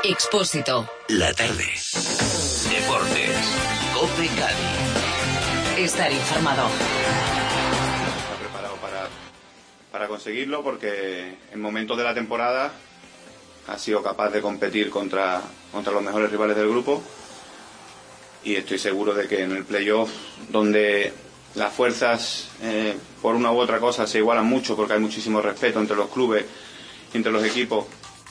Expósito. La tarde. Deportes. COPE Cádiz. Estar informado. Está preparado para conseguirlo, porque en momentos de la temporada ha sido capaz de competir contra los mejores rivales del grupo, y estoy seguro de que en el playoff, donde las fuerzas por una u otra cosa se igualan mucho, porque hay muchísimo respeto entre los clubes y entre los equipos.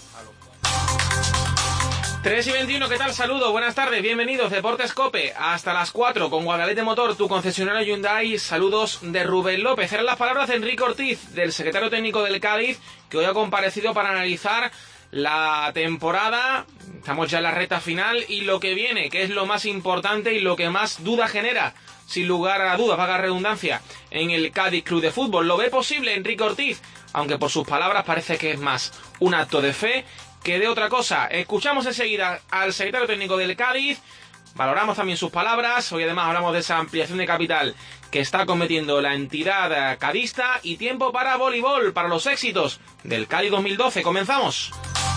3:21, ¿qué tal? Saludos, buenas tardes, bienvenidos, Deportes COPE, hasta las 4 con Guadalete Motor, tu concesionario Hyundai. Saludos de Rubén López. Eran las palabras de Enrique Ortiz, del secretario técnico del Cádiz, que hoy ha comparecido para analizar la temporada. Estamos ya en la recta final y lo que viene, que es lo más importante y lo que más duda genera, sin lugar a dudas, valga redundancia, en el Cádiz Club de Fútbol. ¿Lo ve posible Enrique Ortiz? Aunque por sus palabras parece que es más un acto de fe que de otra cosa. Escuchamos enseguida al secretario técnico del Cádiz, valoramos también sus palabras. Hoy además hablamos de esa ampliación de capital que está cometiendo la entidad cadista, y tiempo para voleibol, para los éxitos del Cádiz 2012. Comenzamos.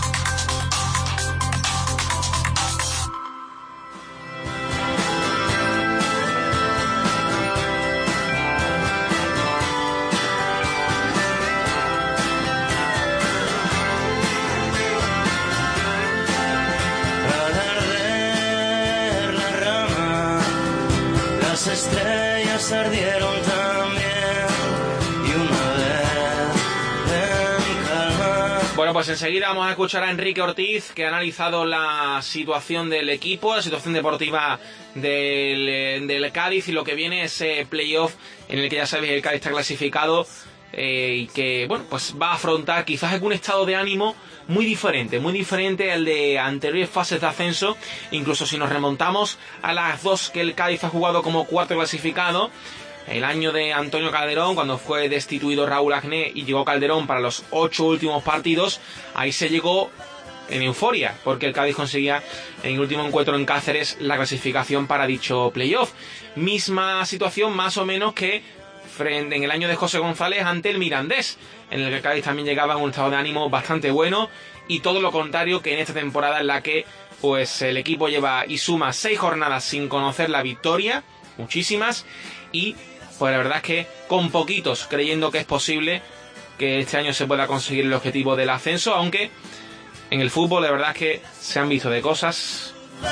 Estrellas ardieron también, y una vez en calma. Bueno, pues enseguida vamos a escuchar a Enrique Ortiz, que ha analizado la situación del equipo, la situación deportiva del Cádiz y lo que viene, ese playoff en el que ya sabéis el Cádiz está clasificado, y que, bueno, pues va a afrontar quizás algún estado de ánimo muy diferente al de anteriores fases de ascenso. Incluso si nos remontamos a las dos que el Cádiz ha jugado como cuarto clasificado, el año de Antonio Calderón, cuando fue destituido Raúl Agné y llegó Calderón para los 8 últimos partidos, ahí se llegó en euforia, porque el Cádiz conseguía en el último encuentro en Cáceres la clasificación para dicho playoff. Misma situación más o menos que en el año de José González ante el Mirandés, en el que el Cádiz también llegaba en un estado de ánimo bastante bueno, y todo lo contrario que en esta temporada, en la que pues el equipo lleva y suma 6 jornadas sin conocer la victoria, muchísimas, y pues la verdad es que con poquitos, creyendo que es posible que este año se pueda conseguir el objetivo del ascenso, aunque en el fútbol la verdad es que se han visto de cosas.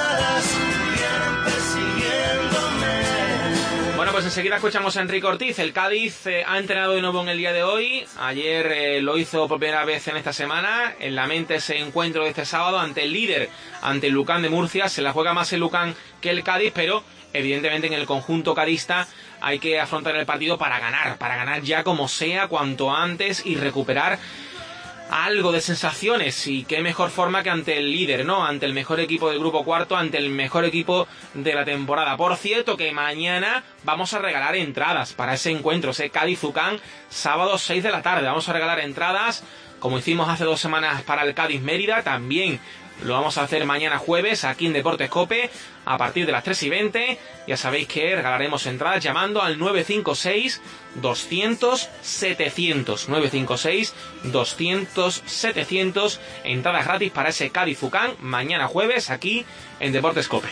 Bueno, pues enseguida escuchamos a Enrique Ortiz. El Cádiz ha entrenado de nuevo en el día de hoy. Ayer lo hizo por primera vez en esta semana. En la mente ese encuentro de este sábado ante el líder, ante el Lucan de Murcia. Se la juega más el Lucan que el Cádiz, pero evidentemente en el conjunto cadista hay que afrontar el partido para ganar ya como sea, cuanto antes, y recuperar algo de sensaciones. Y qué mejor forma que ante el líder, ¿no? Ante el mejor equipo del grupo cuarto, ante el mejor equipo de la temporada. Por cierto, que mañana vamos a regalar entradas para ese encuentro, ese Cádiz-Ucán, sábado 6 de la tarde. Vamos a regalar entradas, como hicimos hace 2 semanas para el Cádiz-Mérida. También lo vamos a hacer mañana jueves aquí en Deportes COPE a partir de las 3:20. Ya sabéis que regalaremos entradas llamando al 956-200-700. 956-200-700. Entradas gratis para ese Cádiz-Ucán mañana jueves aquí en Deportes COPE.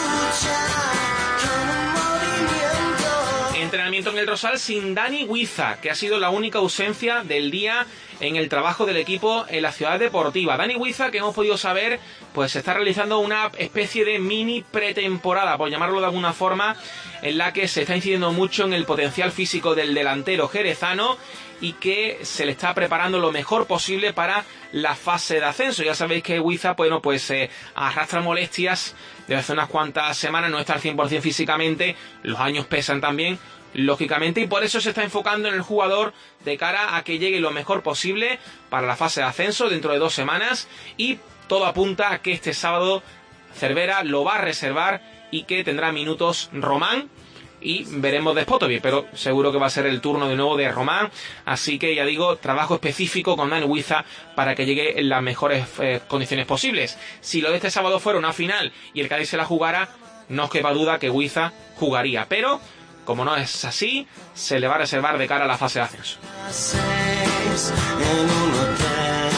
Entrenamiento en el Rosal sin Dani Huiza, que ha sido la única ausencia del día en el trabajo del equipo en la ciudad deportiva. Dani Huiza, que hemos podido saber, pues está realizando una especie de mini pretemporada, por llamarlo de alguna forma, en la que se está incidiendo mucho en el potencial físico del delantero jerezano, y que se le está preparando lo mejor posible para la fase de ascenso. Ya sabéis que Huiza, bueno, pues arrastra molestias desde hace unas cuantas semanas, no está al 100% físicamente, los años pesan también, lógicamente, y por eso se está enfocando en el jugador de cara a que llegue lo mejor posible para la fase de ascenso dentro de 2 semanas, y todo apunta a que este sábado Cervera lo va a reservar y que tendrá minutos Román, y veremos de Spotovic, pero seguro que va a ser el turno de nuevo de Román. Así que ya digo, trabajo específico con Dani Huiza para que llegue en las mejores condiciones posibles. Si lo de este sábado fuera una final y el Cádiz se la jugara, no os quepa duda que Huiza jugaría, pero como no es así, se le va a reservar de cara a la fase de ascenso.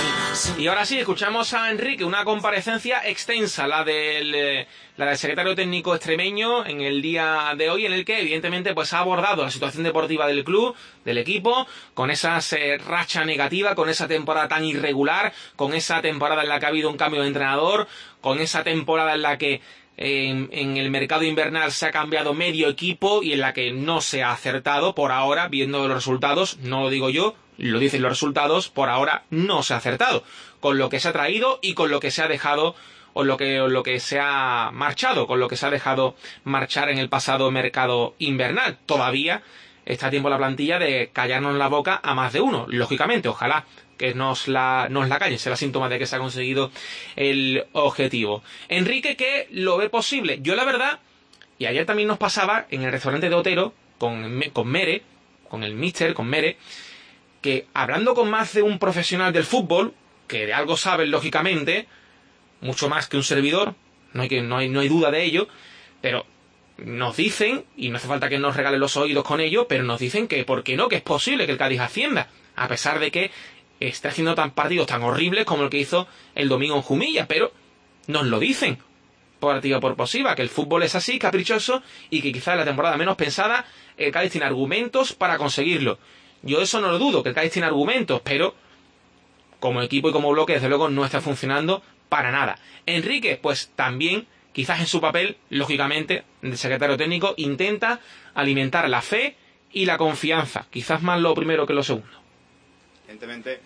Y ahora sí, escuchamos a Enrique, una comparecencia extensa, la del secretario técnico extremeño en el día de hoy, en el que evidentemente pues ha abordado la situación deportiva del club, del equipo, con esa racha negativa, con esa temporada tan irregular, con esa temporada en la que ha habido un cambio de entrenador, con esa temporada en la que en el mercado invernal se ha cambiado medio equipo y en la que no se ha acertado por ahora, viendo los resultados, no lo digo yo, lo dicen los resultados, por ahora no se ha acertado con lo que se ha traído y con lo que se ha dejado o lo que se ha marchado, con lo que se ha dejado marchar en el pasado mercado invernal. Todavía está a tiempo la plantilla de callarnos la boca a más de uno, lógicamente, ojalá que nos la callen, será síntoma de que se ha conseguido el objetivo. Enrique, que lo ve posible. Yo la verdad, y ayer también nos pasaba en el restaurante de Otero con Mere, con el Mister, con Mere, que hablando con más de un profesional del fútbol, que de algo saben lógicamente, mucho más que un servidor, no hay duda de ello, pero nos dicen, y no hace falta que nos regalen los oídos con ello, pero nos dicen que por qué no, que es posible que el Cádiz ascienda, a pesar de que está haciendo partidos tan horribles como el que hizo el domingo en Jumilla, pero nos lo dicen por activa por pasiva, que el fútbol es así, caprichoso, y que quizás en la temporada menos pensada el Cádiz tiene argumentos para conseguirlo. Yo eso no lo dudo, que el Cádiz tiene argumentos, pero como equipo y como bloque desde luego no está funcionando para nada. Enrique, pues también, quizás en su papel, lógicamente, de secretario técnico, intenta alimentar la fe y la confianza, quizás más lo primero que lo segundo. Evidentemente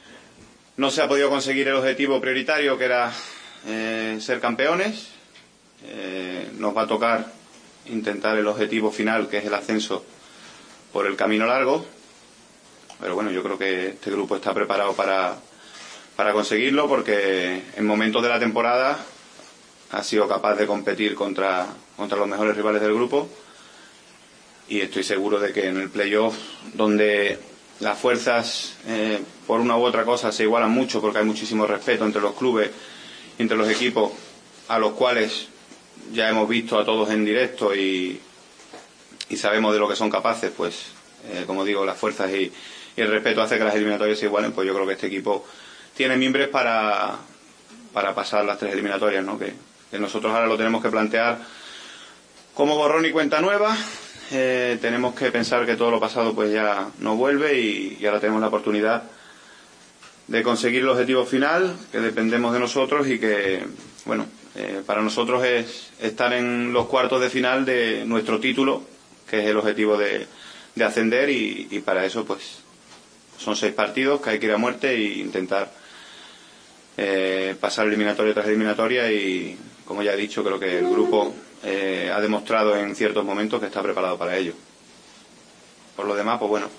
no se ha podido conseguir el objetivo prioritario, que era ser campeones. Nos va a tocar intentar el objetivo final, que es el ascenso, por el camino largo, pero bueno, yo creo que este grupo está preparado para conseguirlo, porque en momentos de la temporada ha sido capaz de competir contra los mejores rivales del grupo, y estoy seguro de que en el playoff, donde las fuerzas por una u otra cosa se igualan mucho, porque hay muchísimo respeto entre los clubes y entre los equipos, a los cuales ya hemos visto a todos en directo y sabemos de lo que son capaces, pues como digo, las fuerzas y el respeto hace que las eliminatorias se igualen. Pues yo creo que este equipo tiene mimbres para pasar las 3 eliminatorias, ¿no? Que nosotros ahora lo tenemos que plantear como borrón y cuenta nueva. Tenemos que pensar que todo lo pasado pues ya no vuelve, y ahora tenemos la oportunidad de conseguir el objetivo final, que dependemos de nosotros, y que, bueno, para nosotros es estar en los cuartos de final de nuestro título, que es el objetivo de ascender, y para eso pues son 6 partidos que hay que ir a muerte e intentar pasar eliminatoria tras eliminatoria, y como ya he dicho, creo que el grupo ha demostrado en ciertos momentos que está preparado para ello. Por lo demás, pues bueno,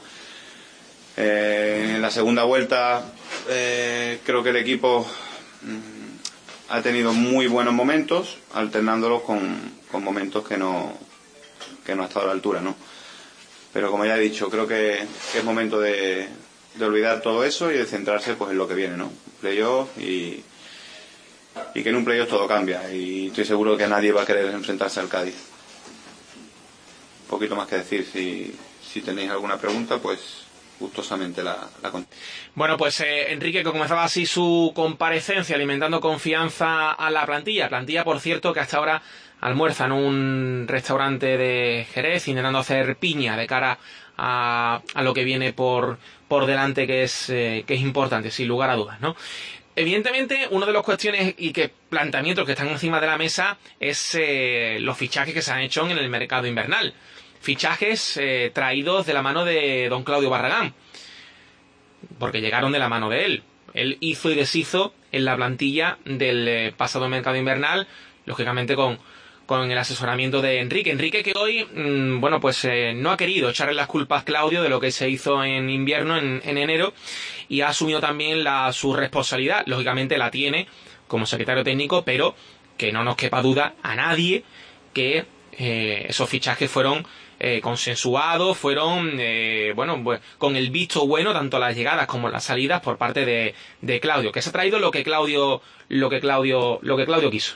en la segunda vuelta creo que el equipo ha tenido muy buenos momentos, alternándolos con momentos que no ha estado a la altura, ¿no? Pero como ya he dicho, creo que es momento de olvidar todo eso y de centrarse pues en lo que viene, ¿no? Playoff, y que en un playoff todo cambia, y estoy seguro que nadie va a querer enfrentarse al Cádiz. Un poquito más que decir. Si tenéis alguna pregunta, pues gustosamente la contesto. Bueno, pues Enrique, que comenzaba así su comparecencia, alimentando confianza a la plantilla, por cierto, que hasta ahora almuerza en un restaurante de Jerez, intentando hacer piña de cara a lo que viene por delante, que es importante, sin lugar a dudas, ¿no? Evidentemente, una de las cuestiones y que planteamientos que están encima de la mesa es los fichajes que se han hecho en el mercado invernal. Fichajes traídos de la mano de don Claudio Barragán, porque llegaron de la mano de él. Él hizo y deshizo en la plantilla del pasado mercado invernal, lógicamente con el asesoramiento de Enrique. Enrique, que hoy, bueno, pues no ha querido echarle las culpas a Claudio de lo que se hizo en invierno, en enero, y ha asumido también su responsabilidad. Lógicamente la tiene como secretario técnico, pero que no nos quepa duda a nadie que esos fichajes fueron consensuados, fueron bueno, pues, con el visto bueno, tanto las llegadas como las salidas por parte de Claudio, que se ha traído lo que Claudio quiso.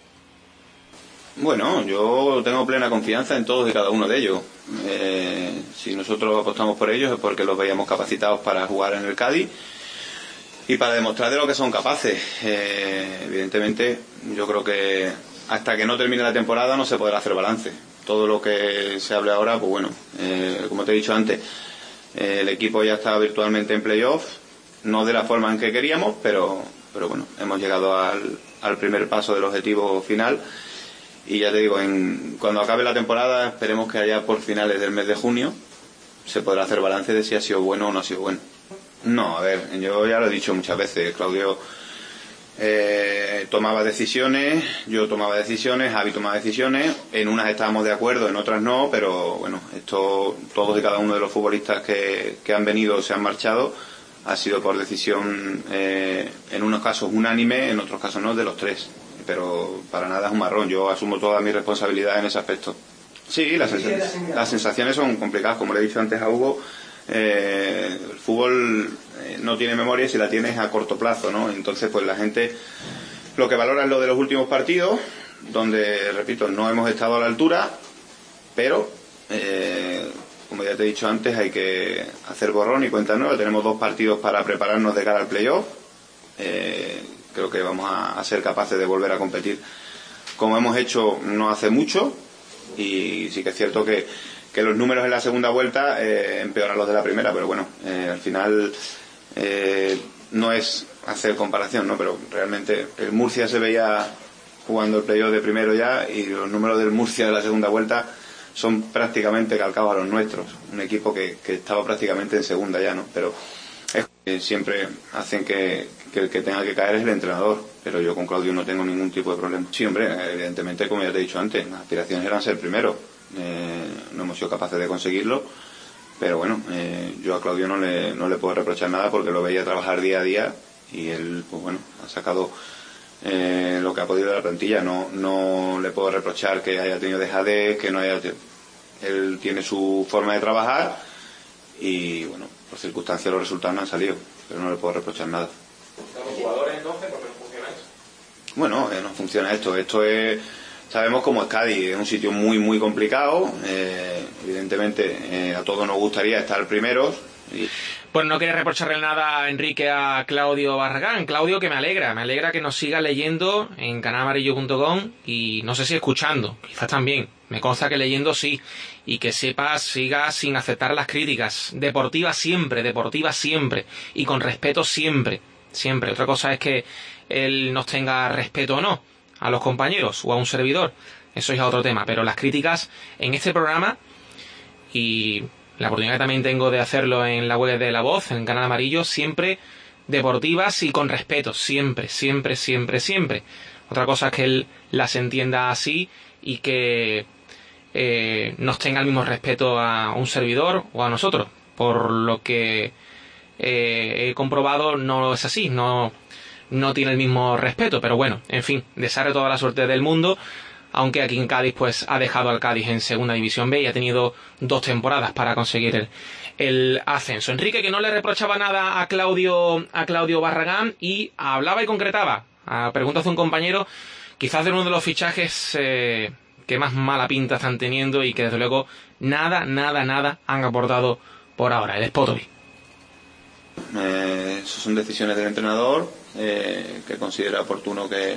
Bueno, yo tengo plena confianza en todos y cada uno de ellos. Si nosotros apostamos por ellos es porque los veíamos capacitados para jugar en el Cádiz. y para demostrar de lo que son capaces. Evidentemente, yo creo que hasta que no termine la temporada no se podrá hacer balance. Todo lo que se hable ahora, pues bueno, como te he dicho antes, el equipo ya está virtualmente en playoff, no de la forma en que queríamos, pero bueno, hemos llegado al primer paso del objetivo final. Y ya te digo, cuando acabe la temporada, esperemos que allá por finales del mes de junio se podrá hacer balance de si ha sido bueno o no ha sido bueno. No, a ver, yo ya lo he dicho muchas veces, Claudio tomaba decisiones, yo tomaba decisiones, Javi tomaba decisiones, en unas estábamos de acuerdo, en otras no, pero bueno, esto, todos y cada uno de los futbolistas que han venido o se han marchado, ha sido por decisión, en unos casos unánime, en otros casos no, de los tres. Pero para nada es un marrón, yo asumo toda mi responsabilidad en ese aspecto. Sí, las sensaciones son complicadas, como le he dicho antes a Hugo. El fútbol no tiene memoria, si la tienes a corto plazo, ¿no? Entonces pues la gente lo que valora es lo de los últimos partidos, donde, repito, no hemos estado a la altura, pero como ya te he dicho antes, hay que hacer borrón y cuenta nueva. Tenemos 2 partidos para prepararnos de cara al playoff. Creo que vamos a ser capaces de volver a competir como hemos hecho no hace mucho, y sí que es cierto que los números en la segunda vuelta empeoran los de la primera, pero bueno, al final no es hacer comparación, ¿no? Pero realmente el Murcia se veía jugando el playoff de primero ya, y los números del Murcia de la segunda vuelta son prácticamente calcados a los nuestros, un equipo que estaba prácticamente en segunda ya, ¿no? Pero siempre hacen que el que tenga que caer es el entrenador, pero yo con Claudio no tengo ningún tipo de problema. Sí, hombre, evidentemente, como ya te he dicho antes, las aspiraciones eran ser primero, no hemos sido capaces de conseguirlo, pero bueno, yo a Claudio no le puedo reprochar nada, porque lo veía trabajar día a día y él, pues bueno, ha sacado lo que ha podido de la plantilla. No le puedo reprochar que haya tenido dejadez, que no haya... Él tiene su forma de trabajar y bueno, por circunstancias los resultados no han salido, pero no le puedo reprochar nada. ¿Los jugadores entonces por qué no funciona eso? Bueno, no funciona esto es, sabemos cómo es Cádiz, es un sitio muy muy complicado, evidentemente a todos nos gustaría estar primeros. Pues no quería reprocharle nada, Enrique, a Claudio Barragán. Claudio, que me alegra que nos siga leyendo en canalamarillo.com, y no sé si escuchando, quizás también. Me consta que leyendo sí, y que sepas, siga sin aceptar las críticas. Deportivas siempre, y con respeto siempre. Otra cosa es que él nos tenga respeto o no a los compañeros o a un servidor, eso es otro tema, pero las críticas en este programa, y la oportunidad que también tengo de hacerlo en la web de La Voz, en Canal Amarillo, siempre deportivas y con respeto, siempre. Otra cosa es que él las entienda así y que nos tenga el mismo respeto a un servidor o a nosotros. Por lo que he comprobado, no es así, no tiene el mismo respeto, pero bueno, en fin, desearle toda la suerte del mundo, aunque aquí en Cádiz pues ha dejado al Cádiz en Segunda División B y ha tenido 2 temporadas para conseguir el ascenso. Enrique, que no le reprochaba nada a Claudio Barragán, y hablaba y concretaba, a preguntas de un compañero, quizás de uno de los fichajes que más mala pinta están teniendo y que desde luego nada han aportado por ahora, el Spotovic. Eso son decisiones del entrenador, que considera oportuno que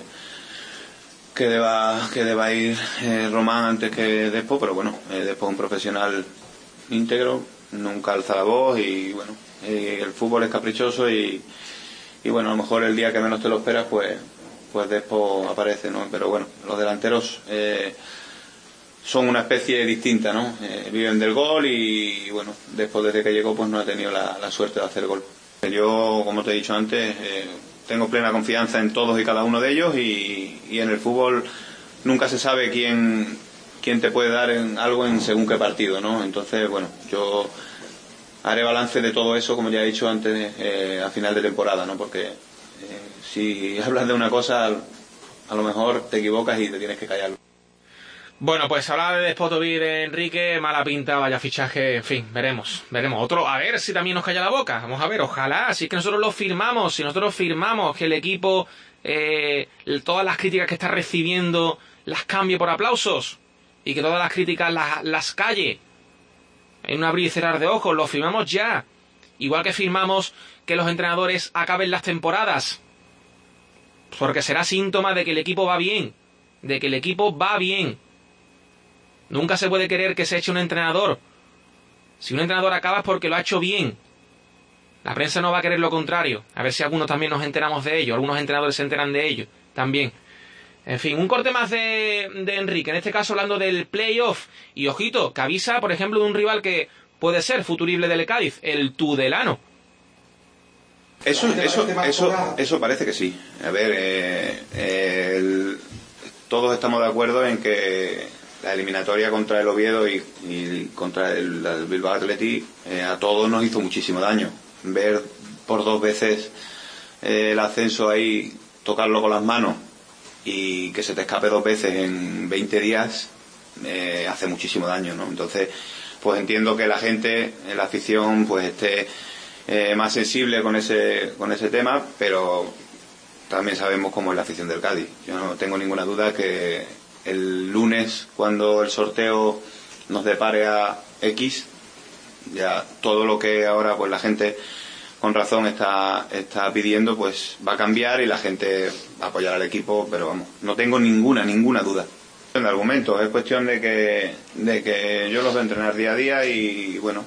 deba ir Román antes que Despo, pero bueno, Despo es un profesional íntegro, nunca alza la voz, y bueno, el fútbol es caprichoso, y bueno, a lo mejor el día que menos te lo esperas pues Despo aparece, ¿no? Pero bueno, los delanteros son una especie distinta, ¿no? Viven del gol, y bueno, Despo desde que llegó pues no ha tenido la suerte de hacer gol. Yo, como te he dicho antes, tengo plena confianza en todos y cada uno de ellos, y en el fútbol nunca se sabe quién te puede dar algo en según qué partido, ¿no? Entonces, bueno, yo haré balance de todo eso, como ya he dicho antes, a final de temporada, ¿no? Porque si hablas de una cosa, a lo mejor te equivocas y te tienes que callar. Bueno, pues hablar de Spotovic, de Enrique, mala pinta, vaya fichaje, en fin, veremos. Otro, a ver si también nos calla la boca, vamos a ver, ojalá, si es que nosotros lo firmamos, si nosotros firmamos que el equipo, todas las críticas que está recibiendo las cambie por aplausos, y que todas las críticas las calle en un abrir y cerrar de ojos, lo firmamos ya, igual que firmamos que los entrenadores acaben las temporadas, porque será síntoma de que el equipo va bien, de que el equipo va bien. Nunca se puede querer que se eche un entrenador. Si un entrenador acaba es porque lo ha hecho bien. La prensa no va a querer lo contrario. A ver si algunos también nos enteramos de ello, algunos entrenadores se enteran de ello también. En fin, un corte más de Enrique, en este caso hablando del playoff. Y ojito, que avisa, por ejemplo, de un rival que puede ser futurible del Cádiz, el Tudelano. Eso parece que sí. A ver, todos estamos de acuerdo en que la eliminatoria contra el Oviedo y contra el Bilbao Athletic a todos nos hizo muchísimo daño. Ver por 2 veces el ascenso ahí, tocarlo con las manos y que se te escape 2 veces en 20 días hace muchísimo daño, ¿no? Entonces, pues entiendo que la gente, la afición, pues esté más sensible con ese tema, pero también sabemos cómo es la afición del Cádiz. Yo no tengo ninguna duda que el lunes, cuando el sorteo nos depare a X, ya todo lo que ahora pues la gente con razón está pidiendo, pues va a cambiar y la gente va a apoyar al equipo, pero vamos, no tengo ninguna duda. En argumentos, es cuestión de que yo los voy a entrenar día a día y bueno,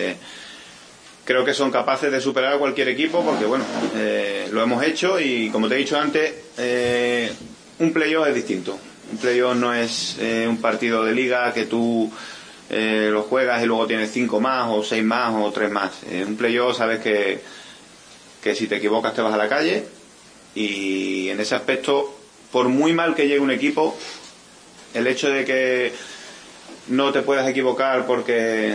creo que son capaces de superar a cualquier equipo porque bueno, lo hemos hecho y como te he dicho antes, un playoff es distinto. Un playoff no es un partido de liga que tú lo juegas y luego tienes 5 más o 6 más o 3 más. Un playoff sabes que si te equivocas te vas a la calle y en ese aspecto, por muy mal que llegue un equipo, el hecho de que no te puedas equivocar porque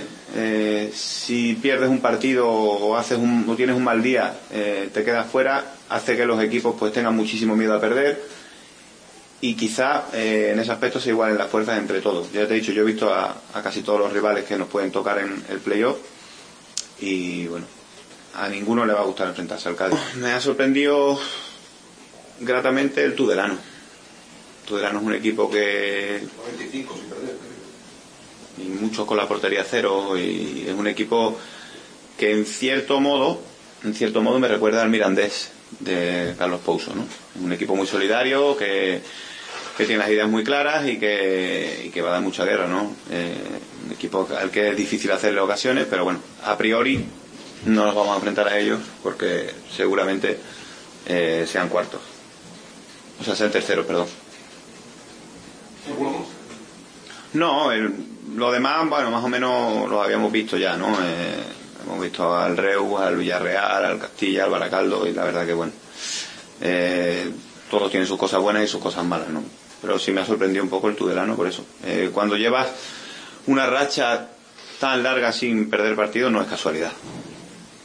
si pierdes un partido o tienes un mal día, te quedas fuera, hace que los equipos pues tengan muchísimo miedo a perder. Y quizá en ese aspecto se igualen las fuerzas entre todos. Ya te he dicho, yo he visto a casi todos los rivales que nos pueden tocar en el playoff y bueno, a ninguno le va a gustar enfrentarse al Cádiz. Me ha sorprendido gratamente el Tudelano. Tudelano es un equipo que 95 sin perder, y muchos con la portería cero y es un equipo que en cierto modo me recuerda al Mirandés de Carlos Pouso, ¿no? Es un equipo muy solidario que tiene las ideas muy claras y que va a dar mucha guerra, ¿no? Un equipo al que es difícil hacerle ocasiones, pero bueno, a priori no nos vamos a enfrentar a ellos porque seguramente sean cuartos, o sea, sean terceros, perdón. No, lo demás, bueno, más o menos lo habíamos visto ya, ¿no? Hemos visto al Reus, al Villarreal, al Castilla, al Baracaldo y la verdad que bueno, todos tienen sus cosas buenas y sus cosas malas, ¿no? Pero sí me ha sorprendido un poco el Tudelano por eso. Cuando llevas una racha tan larga sin perder partido no es casualidad.